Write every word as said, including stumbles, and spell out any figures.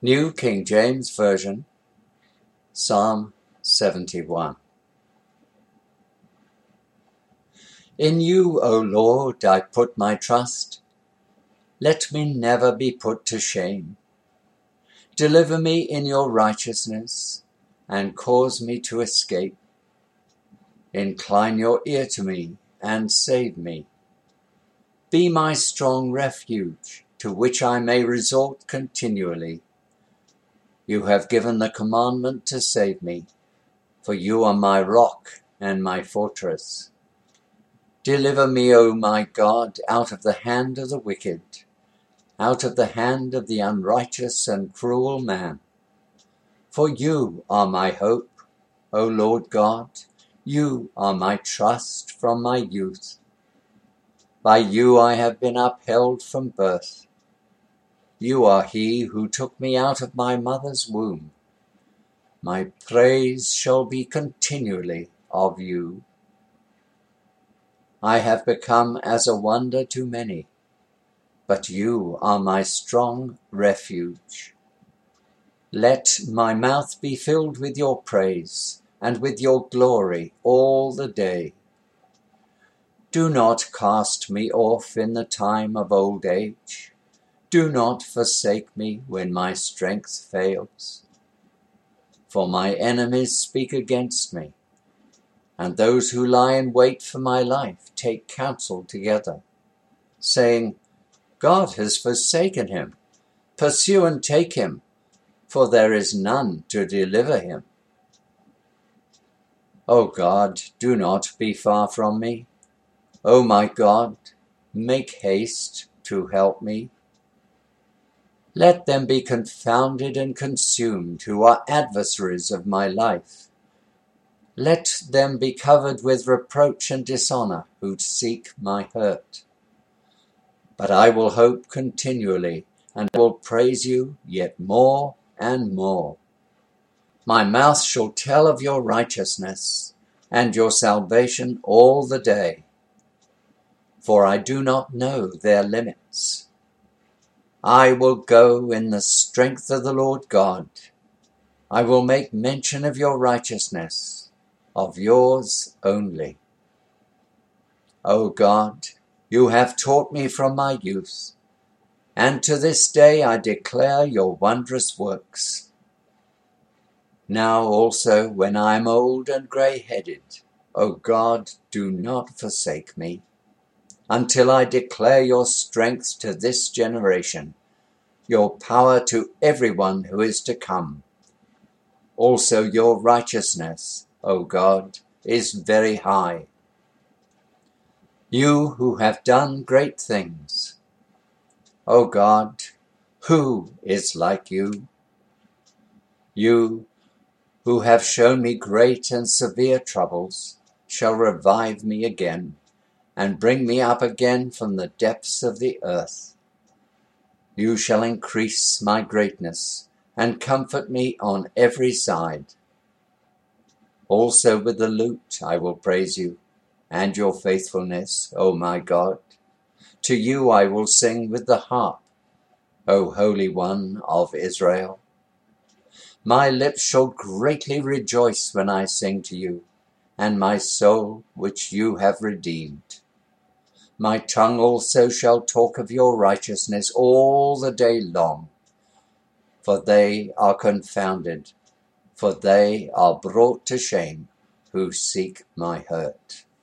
New King James Version, Psalm seventy-one. In you, O Lord, I put my trust. Let me never be put to shame. Deliver me in your righteousness, and cause me to escape. Incline your ear to me, and save me. Be my strong refuge, to which I may resort continually. You have given the commandment to save me, for you are my rock and my fortress. Deliver me, O my God, out of the hand of the wicked, out of the hand of the unrighteous and cruel man. For you are my hope, O Lord God, you are my trust from my youth. By you I have been upheld from birth. You are he who took me out of my mother's womb. My praise shall be continually of you. I have become as a wonder to many, but you are my strong refuge. Let my mouth be filled with your praise and with your glory all the day. Do not cast me off in the time of old age. Do not forsake me when my strength fails. For my enemies speak against me, and those who lie in wait for my life take counsel together, saying, God has forsaken him. Pursue and take him, for there is none to deliver him. O God, do not be far from me. O my God, make haste to help me. Let them be confounded and consumed who are adversaries of my life. Let them be covered with reproach and dishonor who seek my hurt. But I will hope continually, and will praise you yet more and more. My mouth shall tell of your righteousness and your salvation all the day, for I do not know their limits. I will go in the strength of the Lord God. I will make mention of your righteousness, of yours only. O God, you have taught me from my youth, and to this day I declare your wondrous works. Now also, when I am old and grey-headed, O God, do not forsake me, until I declare your strength to this generation, your power to everyone who is to come. Also your righteousness, O God, is very high. You who have done great things, O God, who is like you? You who have shown me great and severe troubles shall revive me again, and bring me up again from the depths of the earth. You shall increase my greatness, and comfort me on every side. Also with the lute I will praise you, and your faithfulness, O my God. To you I will sing with the harp, O Holy One of Israel. My lips shall greatly rejoice when I sing to you, and my soul which you have redeemed. My tongue also shall talk of your righteousness all the day long, for they are confounded, for they are brought to shame who seek my hurt.